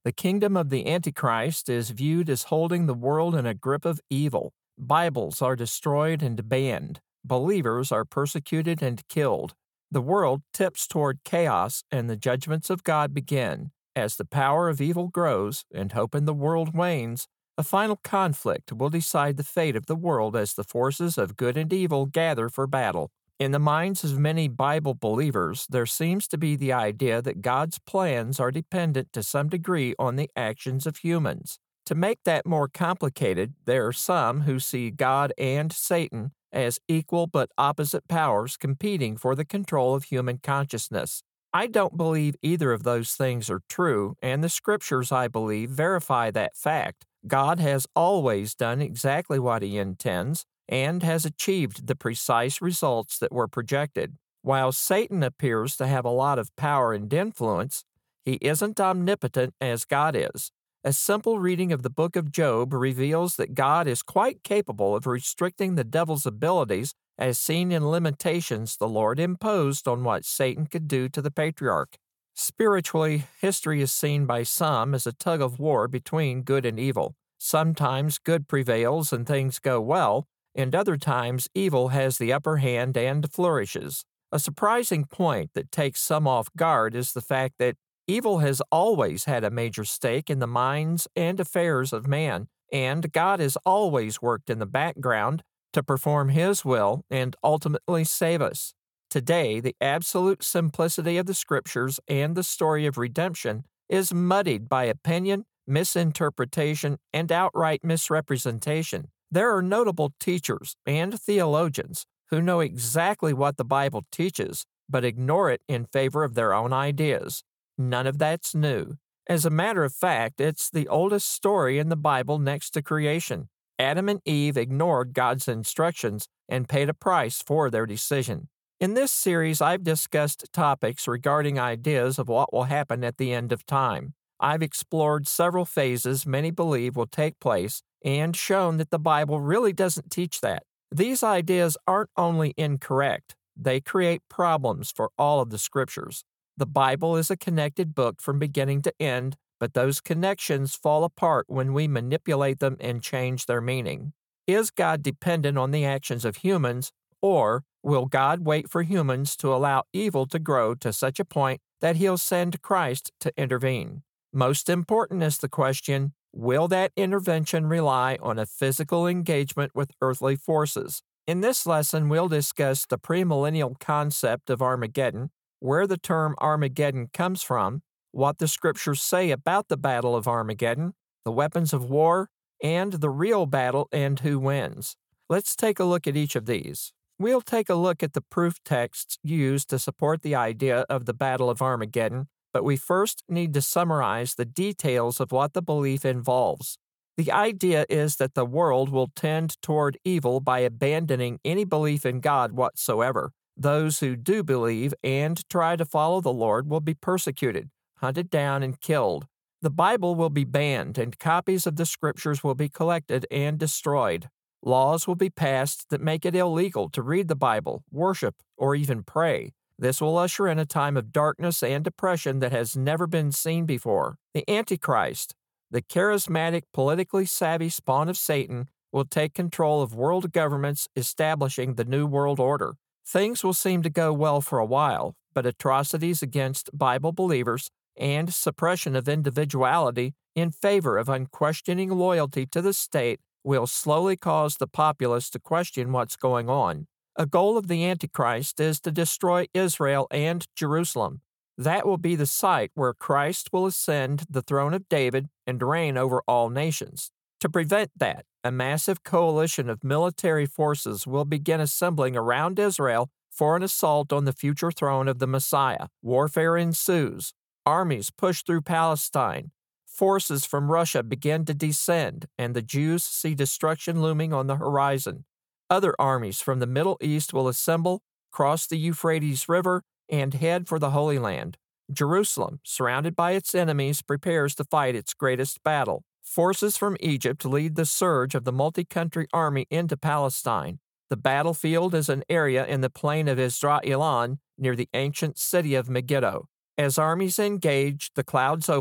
The kingdom of the Antichrist is viewed as holding the world in a grip of evil. Bibles are destroyed and banned. Believers are persecuted and killed. The world tips toward chaos, and the judgments of God begin. As the power of evil grows and hope in the world wanes, a final conflict will decide the fate of the world as the forces of good and evil gather for battle. In the minds of many Bible believers, there seems to be the idea that God's plans are dependent to some degree on the actions of humans. To make that more complicated, there are some who see God and Satan as equal but opposite powers competing for the control of human consciousness. I don't believe either of those things are true, and the scriptures, I believe, verify that fact. God has always done exactly what he intends and has achieved the precise results that were projected. While Satan appears to have a lot of power and influence, he isn't omnipotent as God is. A simple reading of the book of Job reveals that God is quite capable of restricting the devil's abilities as seen in limitations the Lord imposed on what Satan could do to the patriarch. Spiritually, history is seen by some as a tug-of-war between good and evil. Sometimes good prevails and things go well, and other times evil has the upper hand and flourishes. A surprising point that takes some off guard is the fact that evil has always had a major stake in the minds and affairs of man, and God has always worked in the background to perform his will and ultimately save us. Today, the absolute simplicity of the scriptures and the story of redemption is muddied by opinion, misinterpretation, and outright misrepresentation. There are notable teachers and theologians who know exactly what the Bible teaches, but ignore it in favor of their own ideas. None of that's new. As a matter of fact, it's the oldest story in the Bible next to creation. Adam and Eve ignored God's instructions and paid a price for their decision. In this series, I've discussed topics regarding ideas of what will happen at the end of time. I've explored several phases many believe will take place and shown that the Bible really doesn't teach that. These ideas aren't only incorrect, they create problems for all of the scriptures. The Bible is a connected book from beginning to end, but those connections fall apart when we manipulate them and change their meaning. Is God dependent on the actions of humans, or will God wait for humans to allow evil to grow to such a point that he'll send Christ to intervene? Most important is the question, will that intervention rely on a physical engagement with earthly forces? In this lesson, we'll discuss the premillennial concept of Armageddon, where the term Armageddon comes from, what the scriptures say about the Battle of Armageddon, the weapons of war, and the real battle and who wins. Let's take a look at each of these. We'll take a look at the proof texts used to support the idea of the Battle of Armageddon, but we first need to summarize the details of what the belief involves. The idea is that the world will tend toward evil by abandoning any belief in God whatsoever. Those who do believe and try to follow the Lord will be persecuted, hunted down, and killed. The Bible will be banned, and copies of the scriptures will be collected and destroyed. Laws will be passed that make it illegal to read the Bible, worship, or even pray. This will usher in a time of darkness and depression that has never been seen before. The Antichrist, the charismatic, politically savvy spawn of Satan, will take control of world governments, establishing the New World Order. Things will seem to go well for a while, but atrocities against Bible believers and suppression of individuality in favor of unquestioning loyalty to the state will slowly cause the populace to question what's going on. A goal of the Antichrist is to destroy Israel and Jerusalem. That will be the site where Christ will ascend the throne of David and reign over all nations. To prevent that, a massive coalition of military forces will begin assembling around Israel for an assault on the future throne of the Messiah. Warfare ensues. Armies push through Palestine. Forces from Russia begin to descend, and the Jews see destruction looming on the horizon. Other armies from the Middle East will assemble, cross the Euphrates River, and head for the Holy Land. Jerusalem, surrounded by its enemies, prepares to fight its greatest battle. Forces from Egypt lead the surge of the multi-country army into Palestine. The battlefield is an area in the plain of Esdraelon near the ancient city of Megiddo. As armies engage, the clouds open,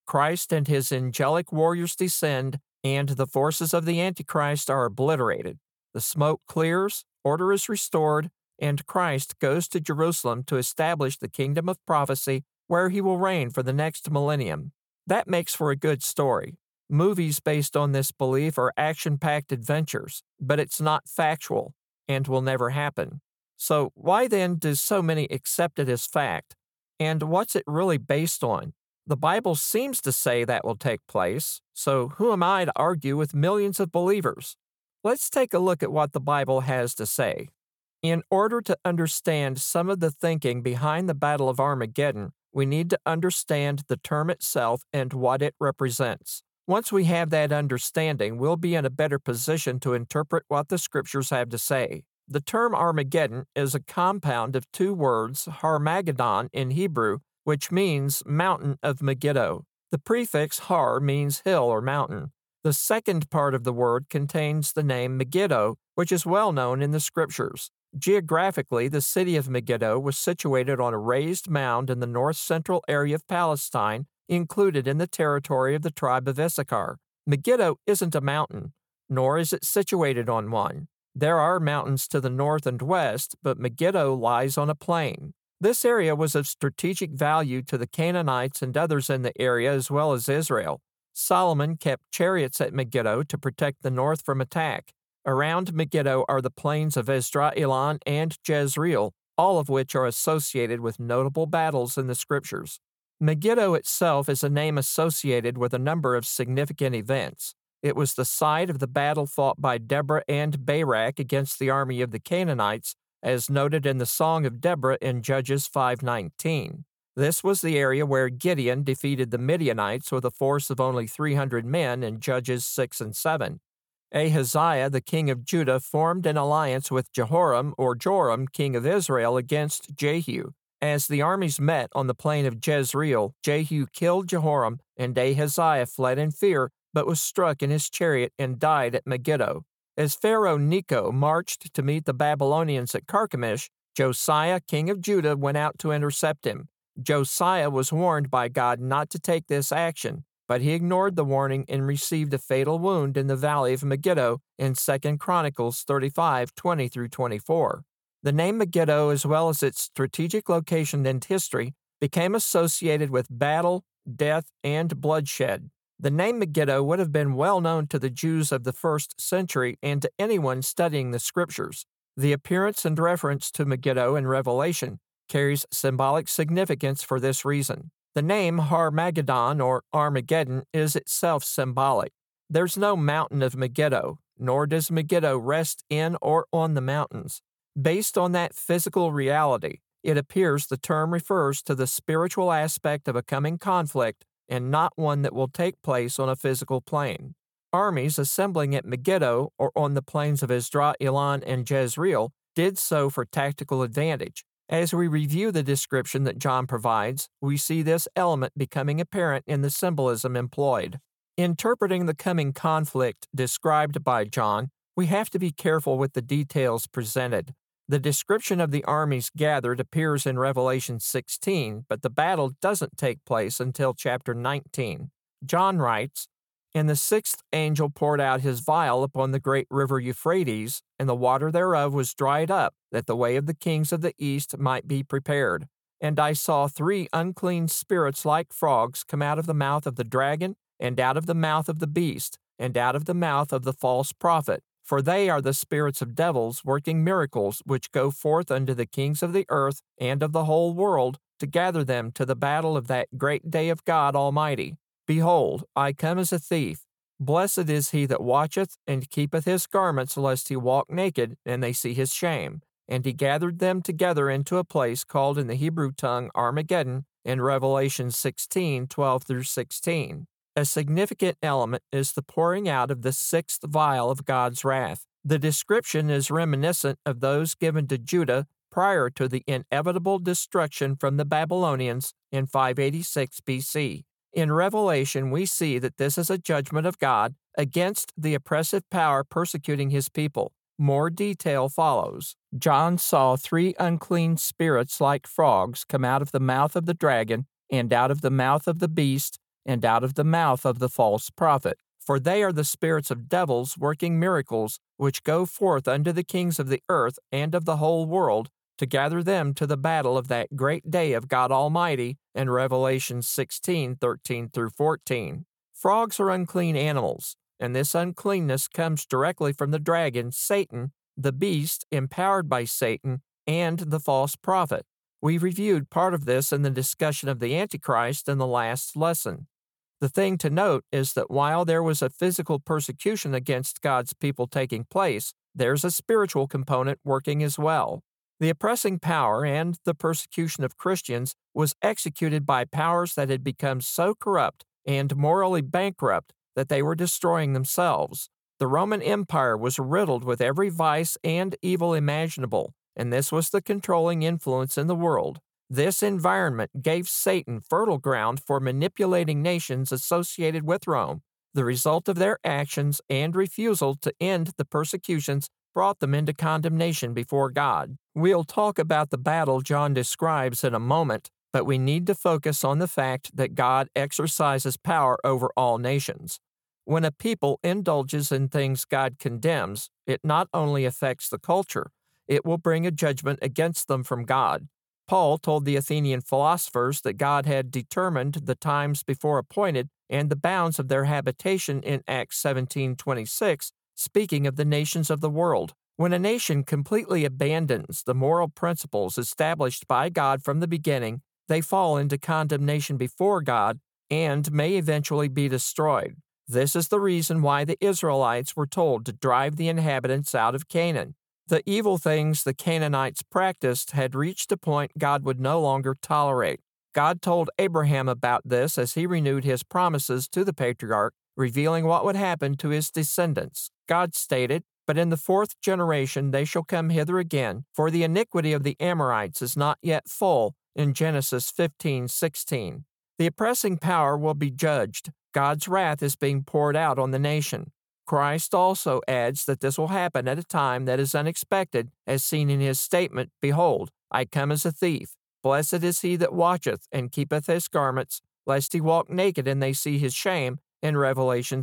Christ and his angelic warriors descend, and the forces of the Antichrist are obliterated. The smoke clears, order is restored, and Christ goes to Jerusalem to establish the kingdom of prophecy where he will reign for the next millennium. That makes for a good story. Movies based on this belief are action-packed adventures, but it's not factual and will never happen. So why then do so many accept it as fact? And what's it really based on? The Bible seems to say that will take place, so who am I to argue with millions of believers? Let's take a look at what the Bible has to say. In order to understand some of the thinking behind the Battle of Armageddon, we need to understand the term itself and what it represents. Once we have that understanding, we'll be in a better position to interpret what the Scriptures have to say. The term Armageddon is a compound of two words, Har-Magedon in Hebrew, which means mountain of Megiddo. The prefix Har means hill or mountain. The second part of the word contains the name Megiddo, which is well known in the Scriptures. Geographically, the city of Megiddo was situated on a raised mound in the north-central area of Palestine, included in the territory of the tribe of Issachar. Megiddo isn't a mountain, nor is it situated on one. There are mountains to the north and west, but Megiddo lies on a plain. This area was of strategic value to the Canaanites and others in the area as well as Israel. Solomon kept chariots at Megiddo to protect the north from attack. Around Megiddo are the plains of Esdraelon and Jezreel, all of which are associated with notable battles in the Scriptures. Megiddo itself is a name associated with a number of significant events. It was the site of the battle fought by Deborah and Barak against the army of the Canaanites, as noted in the Song of Deborah in Judges 5:19. This was the area where Gideon defeated the Midianites with a force of only 300 men in Judges 6 and 7. Ahaziah, the king of Judah, formed an alliance with Jehoram or Joram, king of Israel, against Jehu. As the armies met on the plain of Jezreel, Jehu killed Jehoram, and Ahaziah fled in fear, but was struck in his chariot and died at Megiddo. As Pharaoh Necho marched to meet the Babylonians at Carchemish, Josiah, king of Judah, went out to intercept him. Josiah was warned by God not to take this action, but he ignored the warning and received a fatal wound in the valley of Megiddo in 2 Chronicles 35:20-24. The name Megiddo, as well as its strategic location and history, became associated with battle, death, and bloodshed. The name Megiddo would have been well known to the Jews of the first century and to anyone studying the Scriptures. The appearance and reference to Megiddo in Revelation carries symbolic significance for this reason. The name Har-Magedon or Armageddon is itself symbolic. There's no mountain of Megiddo, nor does Megiddo rest in or on the mountains. Based on that physical reality, it appears the term refers to the spiritual aspect of a coming conflict and not one that will take place on a physical plane. Armies assembling at Megiddo or on the plains of Esdraelon and Jezreel did so for tactical advantage. As we review the description that John provides, we see this element becoming apparent in the symbolism employed. Interpreting the coming conflict described by John, we have to be careful with the details presented. The description of the armies gathered appears in Revelation 16, but the battle doesn't take place until chapter 19. John writes, "And the sixth angel poured out his vial upon the great river Euphrates, and the water thereof was dried up, that the way of the kings of the east might be prepared. And I saw 3 unclean spirits like frogs come out of the mouth of the dragon, and out of the mouth of the beast, and out of the mouth of the false prophet. For they are the spirits of devils working miracles, which go forth unto the kings of the earth and of the whole world, to gather them to the battle of that great day of God Almighty. Behold, I come as a thief. Blessed is he that watcheth and keepeth his garments, lest he walk naked, and they see his shame. And he gathered them together into a place called in the Hebrew tongue Armageddon, in Revelation 16:12-16. A significant element is the pouring out of the 6th vial of God's wrath. The description is reminiscent of those given to Judah prior to the inevitable destruction from the Babylonians in 586 BC. In Revelation, we see that this is a judgment of God against the oppressive power persecuting his people. More detail follows. John saw 3 unclean spirits like frogs come out of the mouth of the dragon and out of the mouth of the beast, and out of the mouth of the false prophet. For they are the spirits of devils working miracles, which go forth unto the kings of the earth and of the whole world, to gather them to the battle of that great day of God Almighty, in Revelation 16:13-14. Frogs are unclean animals, and this uncleanness comes directly from the dragon, Satan, the beast empowered by Satan, and the false prophet. We reviewed part of this in the discussion of the Antichrist in the last lesson. The thing to note is that while there was a physical persecution against God's people taking place, there's a spiritual component working as well. The oppressing power and the persecution of Christians was executed by powers that had become so corrupt and morally bankrupt that they were destroying themselves. The Roman Empire was riddled with every vice and evil imaginable, and this was the controlling influence in the world. This environment gave Satan fertile ground for manipulating nations associated with Rome. The result of their actions and refusal to end the persecutions brought them into condemnation before God. We'll talk about the battle John describes in a moment, but we need to focus on the fact that God exercises power over all nations. When a people indulges in things God condemns, it not only affects the culture, it will bring a judgment against them from God. Paul told the Athenian philosophers that God had determined the times before appointed and the bounds of their habitation in Acts 17:26, speaking of the nations of the world. When a nation completely abandons the moral principles established by God from the beginning, they fall into condemnation before God and may eventually be destroyed. This is the reason why the Israelites were told to drive the inhabitants out of Canaan. The evil things the Canaanites practiced had reached a point God would no longer tolerate. God told Abraham about this as he renewed his promises to the patriarch, revealing what would happen to his descendants. God stated, "But in the fourth generation they shall come hither again, for the iniquity of the Amorites is not yet full," in Genesis 15:16. The oppressing power will be judged. God's wrath is being poured out on the nation. Christ also adds that this will happen at a time that is unexpected, as seen in his statement, "Behold, I come as a thief. Blessed is he that watcheth and keepeth his garments, lest he walk naked and they see his shame," in Revelation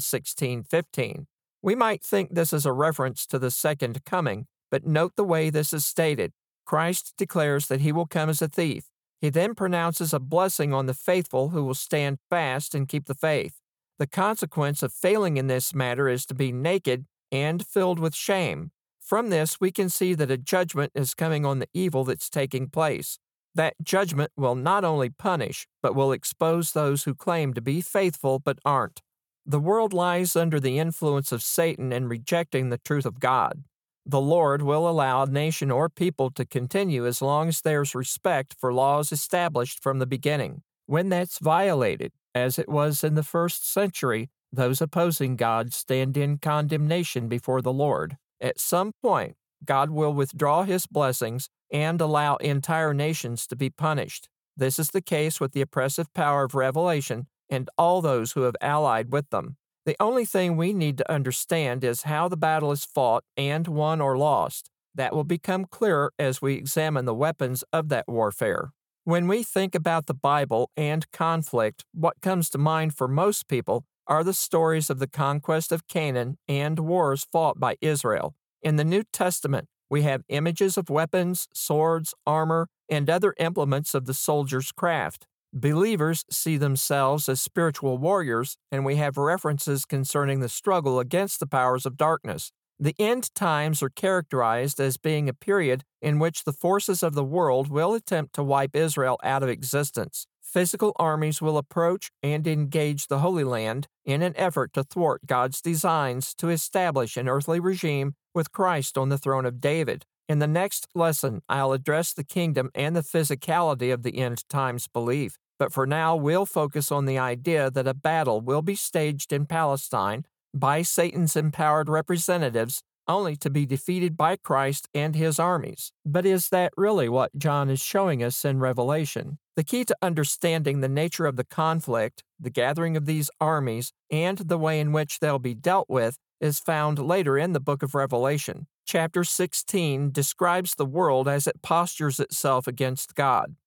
16:15. We might think this is a reference to the second coming, but note the way this is stated. Christ declares that he will come as a thief. He then pronounces a blessing on the faithful who will stand fast and keep the faith. The consequence of failing in this matter is to be naked and filled with shame. From this, we can see that a judgment is coming on the evil that's taking place. That judgment will not only punish, but will expose those who claim to be faithful but aren't. The world lies under the influence of Satan in rejecting the truth of God. The Lord will allow a nation or people to continue as long as there's respect for laws established from the beginning. When that's violated, as it was in the first century, those opposing God stand in condemnation before the Lord. At some point, God will withdraw his blessings and allow entire nations to be punished. This is the case with the oppressive power of Revelation and all those who have allied with them. The only thing we need to understand is how the battle is fought and won or lost. That will become clearer as we examine the weapons of that warfare. When we think about the Bible and conflict, what comes to mind for most people are the stories of the conquest of Canaan and wars fought by Israel. In the New Testament, we have images of weapons, swords, armor, and other implements of the soldier's craft. Believers see themselves as spiritual warriors, and we have references concerning the struggle against the powers of darkness. The end times are characterized as being a period in which the forces of the world will attempt to wipe Israel out of existence. Physical armies will approach and engage the Holy Land in an effort to thwart God's designs to establish an earthly regime with Christ on the throne of David. In the next lesson, I'll address the kingdom and the physicality of the end times belief, but for now we'll focus on the idea that a battle will be staged in Palestine by Satan's empowered representatives, only to be defeated by Christ and his armies. But is that really what John is showing us in Revelation? The key to understanding the nature of the conflict, the gathering of these armies, and the way in which they'll be dealt with is found later in the book of Revelation. Chapter 16 describes the world as it postures itself against God.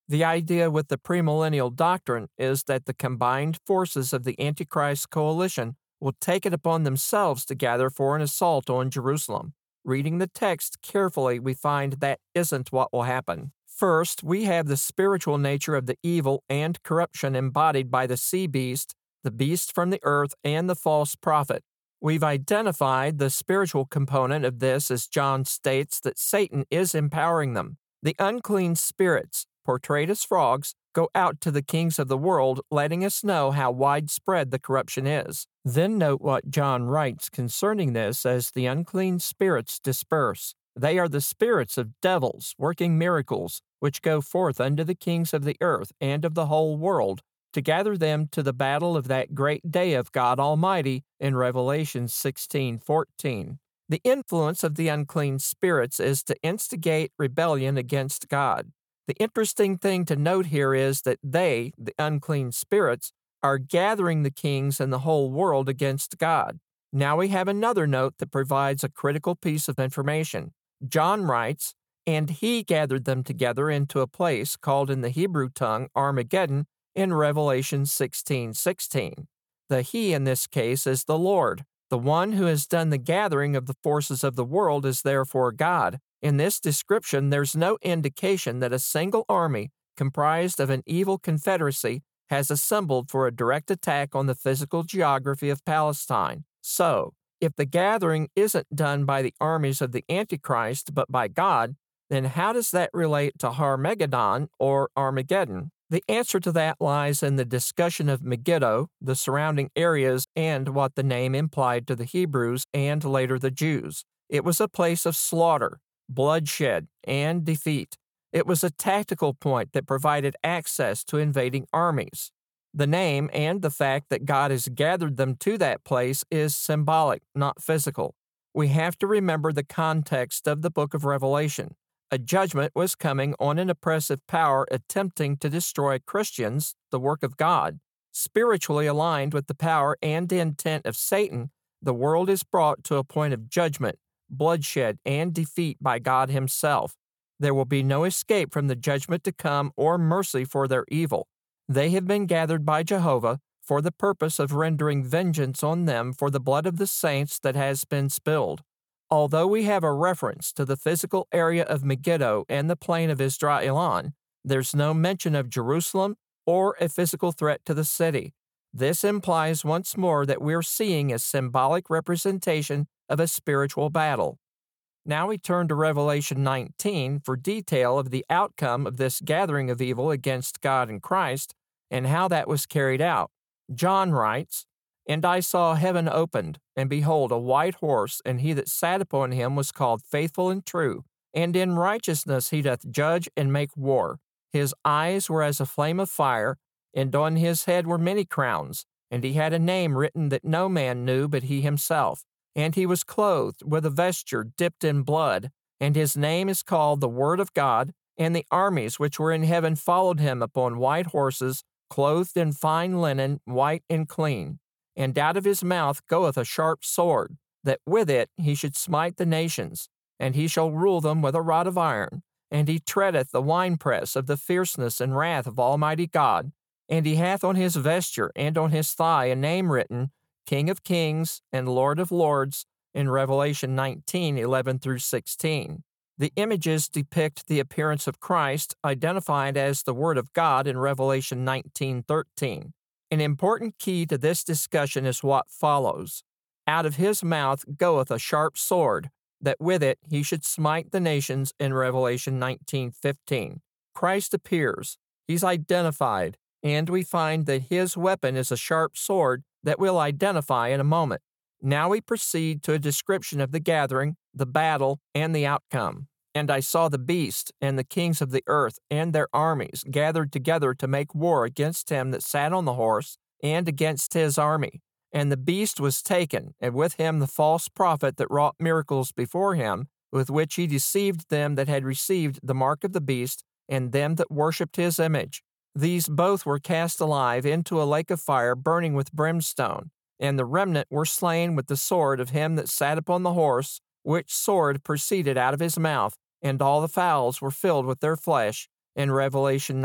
The idea with the premillennial doctrine is that the combined forces of the Antichrist coalition will take it upon themselves to gather for an assault on Jerusalem. Reading the text carefully, we find that isn't what will happen. First, we have the spiritual nature of the evil and corruption embodied by the sea beast, the beast from the earth, and the false prophet. We've identified the spiritual component of this as John states that Satan is empowering them. The unclean spirits, portrayed as frogs, go out to the kings of the world, letting us know how widespread the corruption is. Then note what John writes concerning this as the unclean spirits disperse. They are the spirits of devils working miracles, which go forth unto the kings of the earth and of the whole world, to gather them to the battle of that great day of God Almighty in Revelation 16:14. The influence of the unclean spirits is to instigate rebellion against God. The interesting thing to note here is that they, the unclean spirits, are gathering the kings and the whole world against God. Now we have another note that provides a critical piece of information. John writes, "And he gathered them together into a place called in the Hebrew tongue Armageddon in Revelation 16:16. The he in this case is the Lord. The one who has done the gathering of the forces of the world is therefore God. In this description, there's no indication that a single army, comprised of an evil confederacy, has assembled for a direct attack on the physical geography of Palestine. So, if the gathering isn't done by the armies of the Antichrist but by God, then how does that relate to Harmageddon or Armageddon? The answer to that lies in the discussion of Megiddo, the surrounding areas, and what the name implied to the Hebrews and later the Jews. It was a place of slaughter, bloodshed, and defeat. It was a tactical point that provided access to invading armies. The name and the fact that God has gathered them to that place is symbolic, not physical. We have to remember the context of the book of Revelation. A judgment was coming on an oppressive power attempting to destroy Christians, the work of God. Spiritually aligned with the power and intent of Satan, the world is brought to a point of judgment, bloodshed, and defeat by God Himself. There will be no escape from the judgment to come or mercy for their evil. They have been gathered by Jehovah for the purpose of rendering vengeance on them for the blood of the saints that has been spilled. Although we have a reference to the physical area of Megiddo and the plain of Esdraelon, there's no mention of Jerusalem or a physical threat to the city. This implies once more that we're seeing a symbolic representation of a spiritual battle. Now we turn to Revelation 19 for detail of the outcome of this gathering of evil against God and Christ and how that was carried out. John writes, "And I saw heaven opened, and behold, a white horse, and he that sat upon him was called Faithful and True, and in righteousness he doth judge and make war. His eyes were as a flame of fire, and on his head were many crowns, and he had a name written that no man knew but he himself. And he was clothed with a vesture dipped in blood, and his name is called the Word of God, and the armies which were in heaven followed him upon white horses, clothed in fine linen, white and clean. And out of his mouth goeth a sharp sword, that with it he should smite the nations, and he shall rule them with a rod of iron. And he treadeth the winepress of the fierceness and wrath of Almighty God. And he hath on his vesture and on his thigh a name written, King of Kings and Lord of Lords, in Revelation 19:11-16. The images depict the appearance of Christ, identified as the Word of God in Revelation 19:13. An important key to this discussion is what follows. Out of his mouth goeth a sharp sword, that with it he should smite the nations in Revelation 19:15. Christ appears, he's identified, and we find that his weapon is a sharp sword that we'll identify in a moment. Now we proceed to a description of the gathering, the battle, and the outcome. And I saw the beast and the kings of the earth and their armies gathered together to make war against him that sat on the horse and against his army. And the beast was taken, and with him the false prophet that wrought miracles before him, with which he deceived them that had received the mark of the beast and them that worshipped his image. These both were cast alive into a lake of fire burning with brimstone, and the remnant were slain with the sword of him that sat upon the horse, which sword proceeded out of his mouth, and all the fowls were filled with their flesh, in Revelation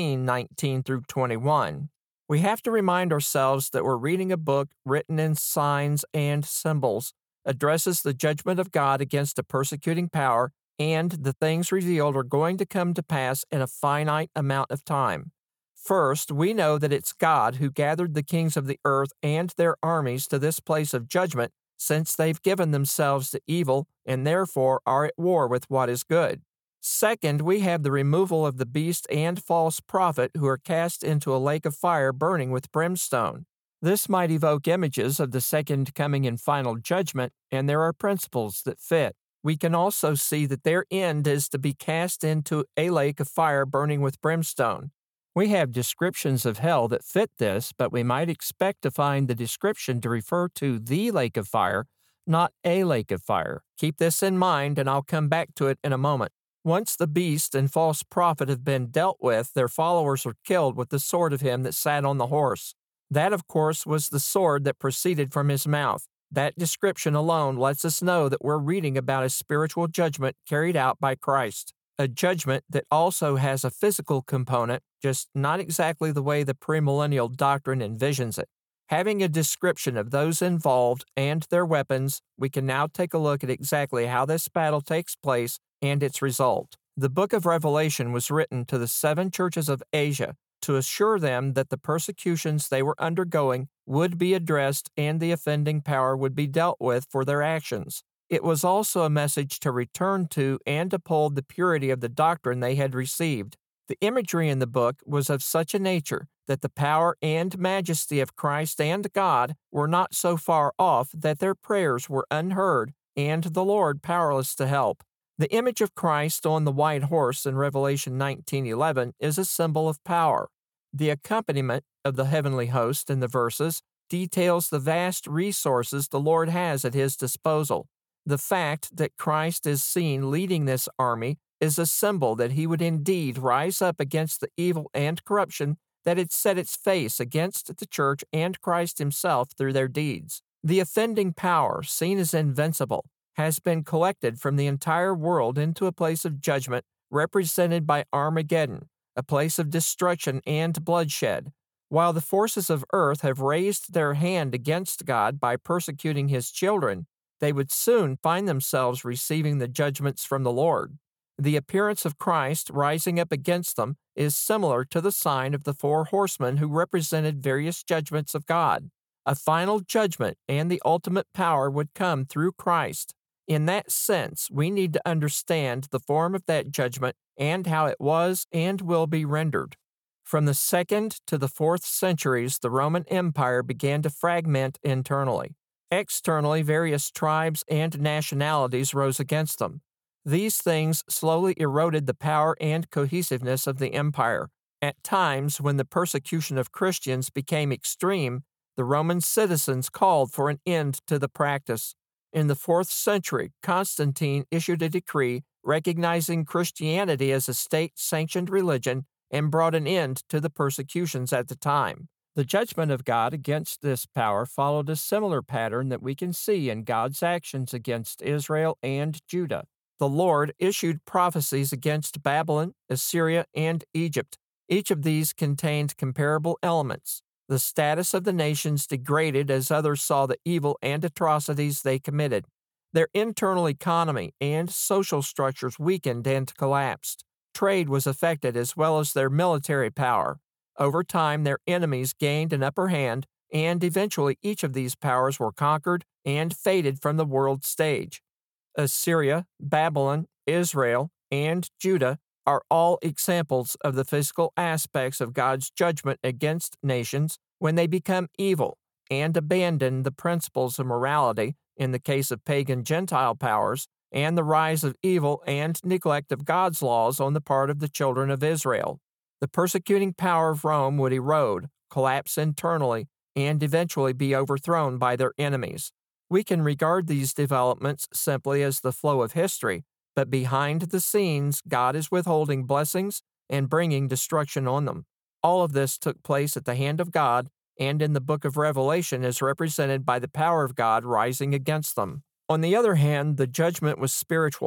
19:19 through 21. We have to remind ourselves that we're reading a book written in signs and symbols, addresses the judgment of God against a persecuting power, and the things revealed are going to come to pass in a finite amount of time. First, we know that it's God who gathered the kings of the earth and their armies to this place of judgment, since they've given themselves to evil and therefore are at war with what is good. Second, we have the removal of the beast and false prophet who are cast into a lake of fire burning with brimstone. This might evoke images of the second coming and final judgment, and there are principles that fit. We can also see that their end is to be cast into a lake of fire burning with brimstone. We have descriptions of hell that fit this, but we might expect to find the description to refer to the lake of fire, not a lake of fire. Keep this in mind, and I'll come back to it in a moment. Once the beast and false prophet have been dealt with, their followers are killed with the sword of him that sat on the horse. That, of course, was the sword that proceeded from his mouth. That description alone lets us know that we're reading about a spiritual judgment carried out by Christ, a judgment that also has a physical component, just not exactly the way the premillennial doctrine envisions it. Having a description of those involved and their weapons, we can now take a look at exactly how this battle takes place and its result. The book of Revelation was written to the 7 churches of Asia to assure them that the persecutions they were undergoing would be addressed and the offending power would be dealt with for their actions. It was also a message to return to and uphold the purity of the doctrine they had received. The imagery in the book was of such a nature that the power and majesty of Christ and God were not so far off that their prayers were unheard and the Lord powerless to help. The image of Christ on the white horse in Revelation 19:11 is a symbol of power. The accompaniment of the heavenly host in the verses details the vast resources the Lord has at his disposal. The fact that Christ is seen leading this army is a symbol that he would indeed rise up against the evil and corruption that had set its face against the church and Christ himself through their deeds. The offending power, seen as invincible, has been collected from the entire world into a place of judgment represented by Armageddon, a place of destruction and bloodshed. While the forces of earth have raised their hand against God by persecuting his children, they would soon find themselves receiving the judgments from the Lord. The appearance of Christ rising up against them is similar to the sign of the 4 horsemen who represented various judgments of God. A final judgment and the ultimate power would come through Christ. In that sense, we need to understand the form of that judgment and how it was and will be rendered. From the 2nd to the 4th centuries, the Roman Empire began to fragment internally. Externally, various tribes and nationalities rose against them. These things slowly eroded the power and cohesiveness of the empire. At times, when the persecution of Christians became extreme, the Roman citizens called for an end to the practice. In the 4th century, Constantine issued a decree recognizing Christianity as a state-sanctioned religion and brought an end to the persecutions at the time. The judgment of God against this power followed a similar pattern that we can see in God's actions against Israel and Judah. The Lord issued prophecies against Babylon, Assyria, and Egypt. Each of these contained comparable elements. The status of the nations degraded as others saw the evil and atrocities they committed. Their internal economy and social structures weakened and collapsed. Trade was affected as well as their military power. Over time, their enemies gained an upper hand, and eventually each of these powers were conquered and faded from the world stage. Assyria, Babylon, Israel, and Judah are all examples of the physical aspects of God's judgment against nations when they become evil and abandon the principles of morality in the case of pagan Gentile powers and the rise of evil and neglect of God's laws on the part of the children of Israel. The persecuting power of Rome would erode, collapse internally, and eventually be overthrown by their enemies. We can regard these developments simply as the flow of history, but behind the scenes, God is withholding blessings and bringing destruction on them. All of this took place at the hand of God, and in the book of Revelation is represented by the power of God rising against them. On the other hand, the judgment was spiritual.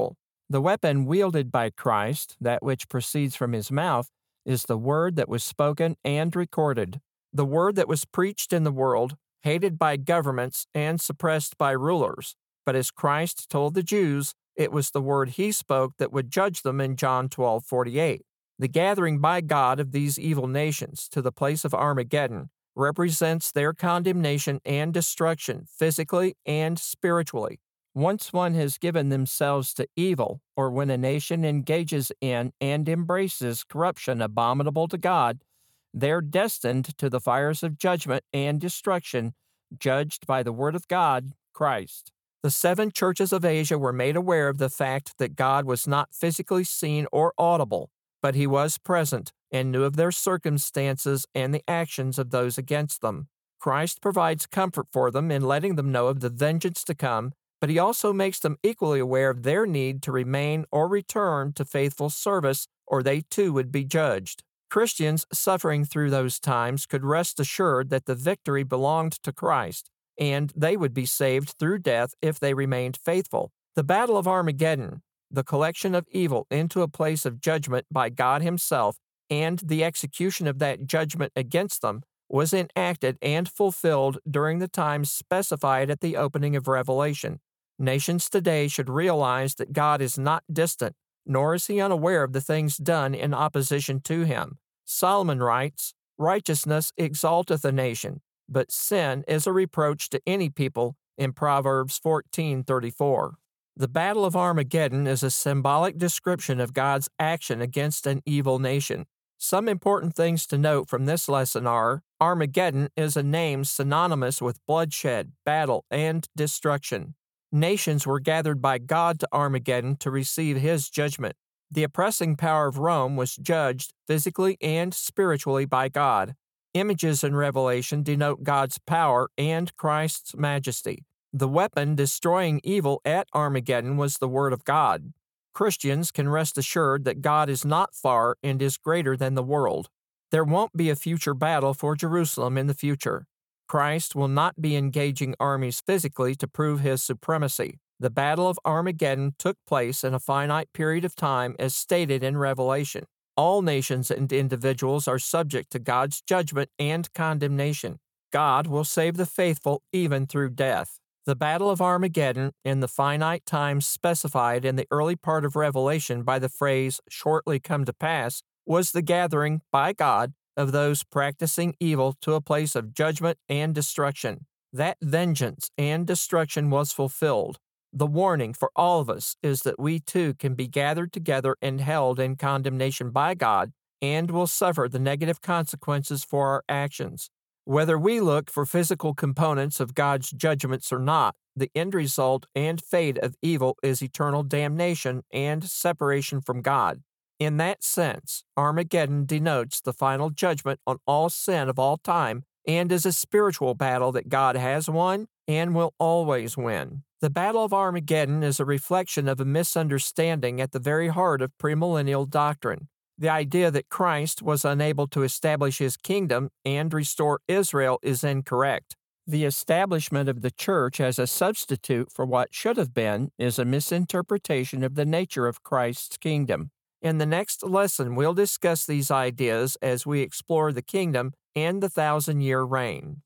The weapon wielded by Christ, that which proceeds from his mouth, is the word that was spoken and recorded. The word that was preached in the world, hated by governments and suppressed by rulers. But as Christ told the Jews, it was the word he spoke that would judge them in John 12:48. The gathering by God of these evil nations to the place of Armageddon represents their condemnation and destruction physically and spiritually. Once one has given themselves to evil, or when a nation engages in and embraces corruption abominable to God, they're destined to the fires of judgment and destruction, judged by the Word of God, Christ. The 7 churches of Asia were made aware of the fact that God was not physically seen or audible, but he was present and knew of their circumstances and the actions of those against them. Christ provides comfort for them in letting them know of the vengeance to come, but he also makes them equally aware of their need to remain or return to faithful service, or they too would be judged. Christians suffering through those times could rest assured that the victory belonged to Christ, and they would be saved through death if they remained faithful. The Battle of Armageddon, the collection of evil into a place of judgment by God himself, and the execution of that judgment against them, was enacted and fulfilled during the times specified at the opening of Revelation. Nations today should realize that God is not distant, nor is he unaware of the things done in opposition to him. Solomon writes, "Righteousness exalteth a nation, but sin is a reproach to any people," in Proverbs 14:34. The Battle of Armageddon is a symbolic description of God's action against an evil nation. Some important things to note from this lesson are: Armageddon is a name synonymous with bloodshed, battle, and destruction. Nations were gathered by God to Armageddon to receive his judgment. The oppressing power of Rome was judged physically and spiritually by God. Images in Revelation denote God's power and Christ's majesty. The weapon destroying evil at Armageddon was the Word of God. Christians can rest assured that God is not far and is greater than the world. There won't be a future battle for Jerusalem in the future. Christ will not be engaging armies physically to prove his supremacy. The Battle of Armageddon took place in a finite period of time as stated in Revelation. All nations and individuals are subject to God's judgment and condemnation. God will save the faithful even through death. The Battle of Armageddon, in the finite time specified in the early part of Revelation by the phrase "shortly come to pass," was the gathering, by God, of those practicing evil to a place of judgment and destruction. That vengeance and destruction was fulfilled. The warning for all of us is that we too can be gathered together and held in condemnation by God, and will suffer the negative consequences for our actions. Whether we look for physical components of God's judgments or not, the end result and fate of evil is eternal damnation and separation from God. In that sense, Armageddon denotes the final judgment on all sin of all time and is a spiritual battle that God has won and will always win. The Battle of Armageddon is a reflection of a misunderstanding at the very heart of premillennial doctrine. The idea that Christ was unable to establish his kingdom and restore Israel is incorrect. The establishment of the church as a substitute for what should have been is a misinterpretation of the nature of Christ's kingdom. In the next lesson, we'll discuss these ideas as we explore the kingdom and the 1,000-year reign.